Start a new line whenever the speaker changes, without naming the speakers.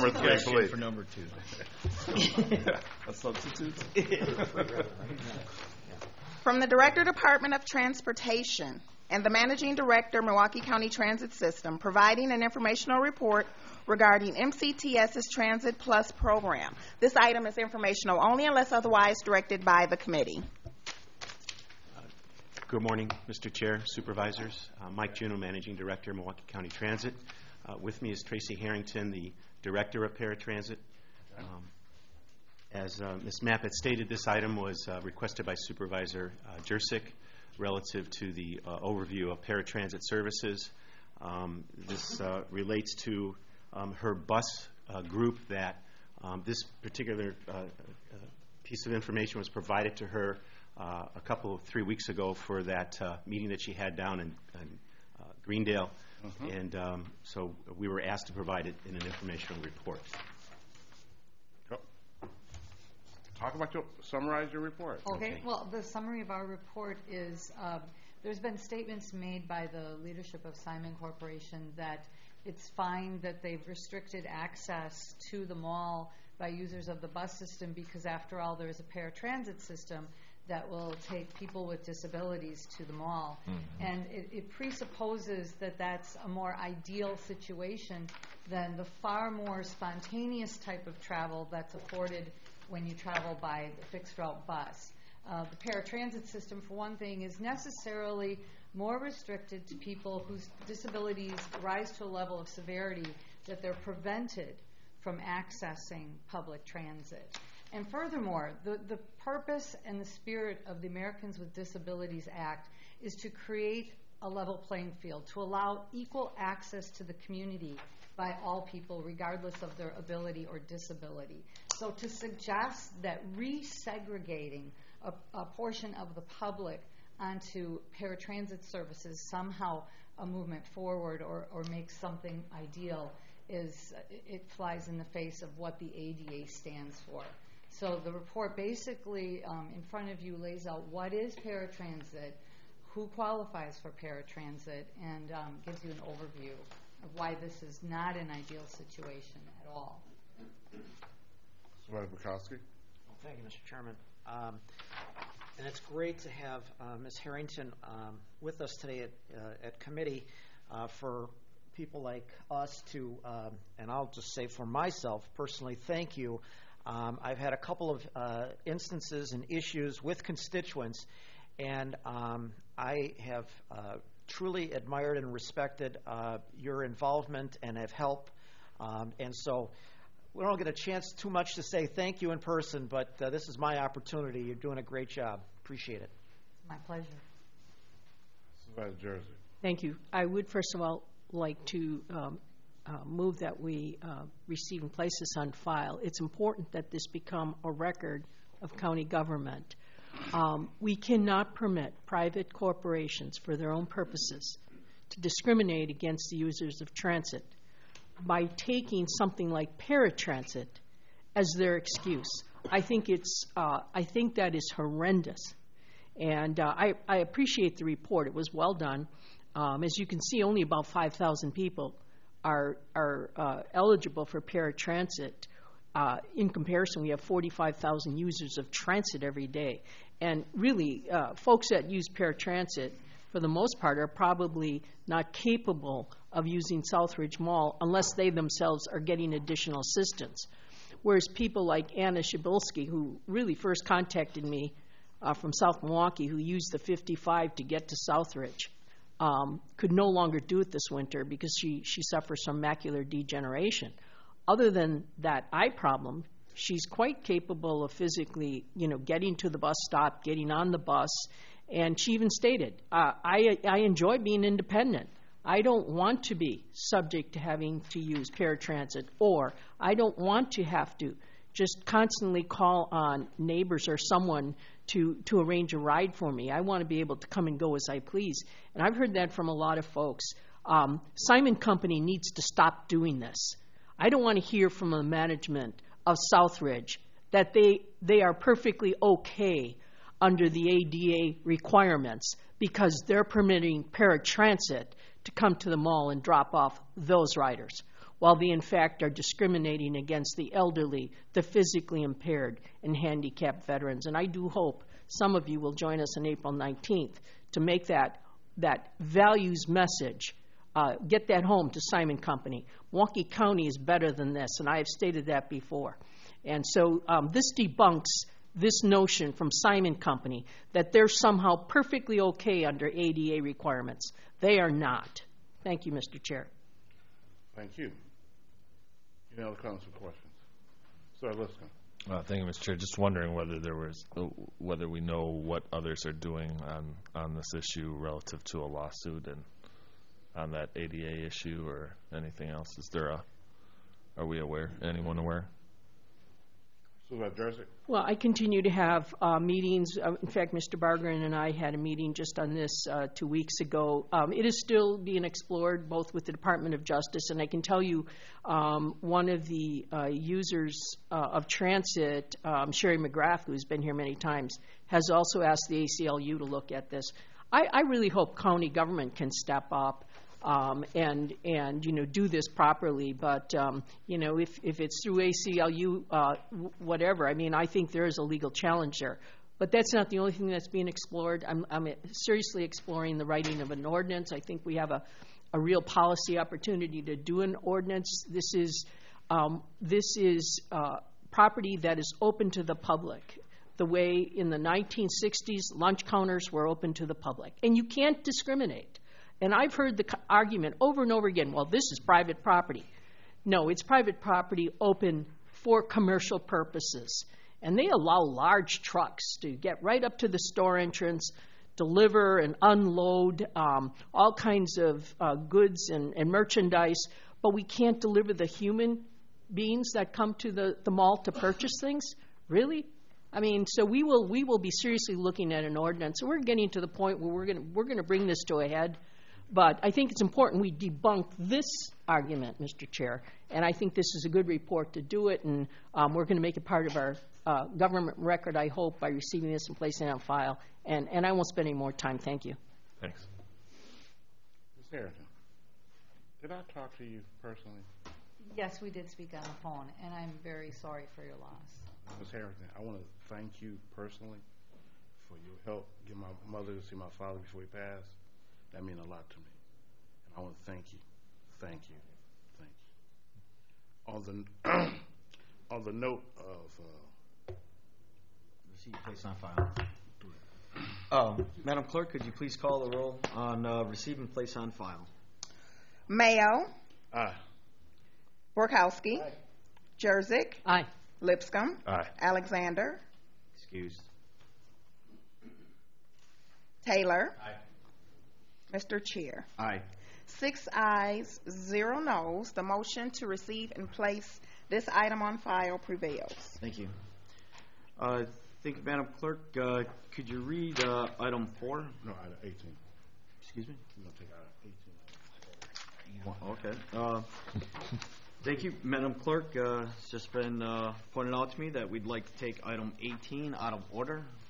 number 3, please.
For number 2.
A substitute?
From the Director, Department of Transportation, and the Managing Director, Milwaukee County Transit System, providing an informational report regarding MCTS's Transit Plus program. This item is informational only unless otherwise directed by the committee.
Good morning, Mr. Chair, Supervisors. Mike Juneau, Managing Director, Milwaukee County Transit. With me is Tracy Harrington, the Director of Paratransit. As Ms. Mapp had stated, this item was requested by Supervisor Jurczyk relative to the overview of paratransit services. This relates to her bus group that this particular piece of information was provided to her a couple of 3 weeks ago for that meeting that she had down in Greendale. And so we were asked to provide it in an informational report.
Summarize your report.
Okay. Well, the summary of our report is there's been statements made by the leadership of Simon Corporation that it's fine that they've restricted access to the mall by users of the bus system because, after all, there is a paratransit system that will take people with disabilities to the mall. And it presupposes that that's a more ideal situation than the far more spontaneous type of travel that's afforded when you travel by the fixed route bus. The paratransit system, for one thing, is necessarily more restricted to people whose disabilities rise to a level of severity that they're prevented from accessing public transit. And furthermore, the purpose and the spirit of the Americans with Disabilities Act is to create a level playing field, to allow equal access to the community by all people, regardless of their ability or disability. So to suggest that resegregating a portion of the public onto paratransit services somehow a movement forward or makes something ideal it flies in the face of what the ADA stands for. So the report basically in front of you lays out what is paratransit, who qualifies for paratransit, and gives you an overview of why this is not an ideal situation at all.
Supervisor Bukowski.
Well, thank you, Mr. Chairman. And it's great to have Ms. Harrington with us today at committee for people like us to, and I'll just say for myself personally, thank you. I've had a couple of instances and issues with constituents, and I have truly admired and respected your involvement and have helped. And so we don't get a chance too much to say thank you in person, but this is my opportunity. You're doing a great job. Appreciate it.
My pleasure.
Supervisor Jersey.
Thank you. I would first of all like to move that we receive and place this on file. It's important that this become a record of county government. We cannot permit private corporations for their own purposes to discriminate against the users of transit by taking something like paratransit as their excuse. I think that is horrendous, and I appreciate the report. It was well done. As you can see, only about 5,000 people are eligible for paratransit. In comparison, we have 45,000 users of transit every day. And really, folks that use paratransit, for the most part, are probably not capable of using Southridge Mall unless they themselves are getting additional assistance. Whereas people like Anna Shabilsky, who really first contacted me from South Milwaukee, who used the 55 to get to Southridge, could no longer do it this winter because she suffers from macular degeneration. Other than that eye problem, she's quite capable of physically, getting to the bus stop, getting on the bus, and she even stated, I enjoy being independent. I don't want to be subject to having to use paratransit, or I don't want to have to just constantly call on neighbors or someone to arrange a ride for me. I want to be able to come and go as I please. And I've heard that from a lot of folks. Simon Company needs to stop doing this. I don't want to hear from the management of Southridge that they are perfectly okay under the ADA requirements because they're permitting paratransit to come to the mall and drop off those riders. while they in fact are discriminating against the elderly, the physically impaired, and handicapped veterans. And I do hope some of you will join us on April 19th to make that values message, get that home to Simon Company. Milwaukee County is better than this, and I have stated that before. And so this debunks this notion from Simon Company that they're somehow perfectly okay under ADA requirements. They are not. Thank you, Mr. Chair.
Thank you. Any other comments or questions? Sir Liston.
Thank you, Mr. Chair. Just wondering whether we know what others are doing on this issue relative to a lawsuit and on that ADA issue or anything else. Are we aware? Anyone aware?
Supervisor Jersey.
Well, I continue to have meetings. In fact, Mr. Bargren and I had a meeting just on this 2 weeks ago. It is still being explored both with the Department of Justice, and I can tell you one of the users of transit, Sherry McGrath, who's been here many times, has also asked the ACLU to look at this. I really hope county government can step up and do this properly. But if it's through ACLU, whatever. I mean, I think there is a legal challenge there. But that's not the only thing that's being explored. I'm seriously exploring the writing of an ordinance. I think we have a real policy opportunity to do an ordinance. This is property that is open to the public, the way in the 1960s lunch counters were open to the public, and you can't discriminate. And I've heard the argument over and over again, well, this is private property. No, it's private property open for commercial purposes. And they allow large trucks to get right up to the store entrance, deliver and unload all kinds of goods and merchandise, but we can't deliver the human beings that come to the mall to purchase things? Really? I mean, so we will be seriously looking at an ordinance. So we're getting to the point where we're going to bring this to a head. But I think it's important we debunk this argument, Mr. Chair, and I think this is a good report to do it, and we're going to make it part of our government record, I hope, by receiving this and placing it on file. And I won't spend any more time. Thank you.
Thanks.
Ms. Harrington, did I talk to you personally?
Yes, we did speak on the phone, and I'm very sorry for your loss.
Ms. Harrington, I want to thank you personally for your help, get my mother to see my father before he passed. That means a lot to me. And I want to thank you. Thank you. Thank you. On the note of
Receipt placed on file. Madam Clerk, could you please call the roll on receive and place on file?
Mayo.
Aye.
Borkowski.
Aye.
Jerzik.
Aye.
Lipscomb.
Aye.
Alexander.
Excused.
Taylor.
Aye.
Mr. Chair.
Aye.
6 ayes, 0 noes. The motion to receive and place this item on file prevails.
Thank you. Thank you, Madam Clerk. Could you read item 4?
No, item 18.
Excuse me?
We're going to take item 18.
Okay. Thank you, Madam Clerk. It's just been pointed out to me that we'd like to take item 18 out of order.